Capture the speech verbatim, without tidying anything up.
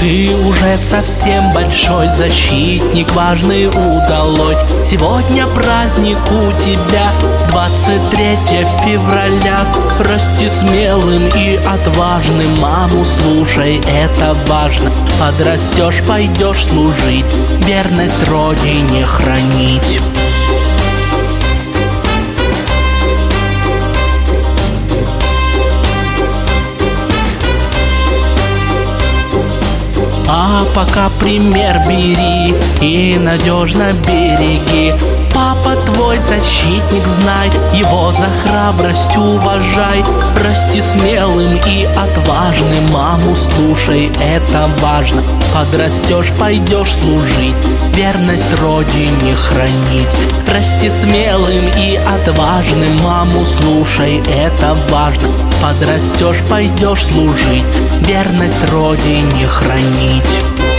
Ты уже совсем большой защитник, важный удалой. Сегодня праздник у тебя, двадцать третьего февраля. Расти смелым и отважным, маму слушай, это важно. Подрастешь, пойдешь служить, верность родине хранить. А пока пример бери и надежно береги. Папа твой защитник, знай, его за храбрость уважай. Расти смелым и отважным, маму слушай, это важно. Подрастешь, пойдешь служить, верность родине хранить. Расти смелым и отважным, маму слушай, это важно. Подрастешь, пойдешь служить, верность родине хранить.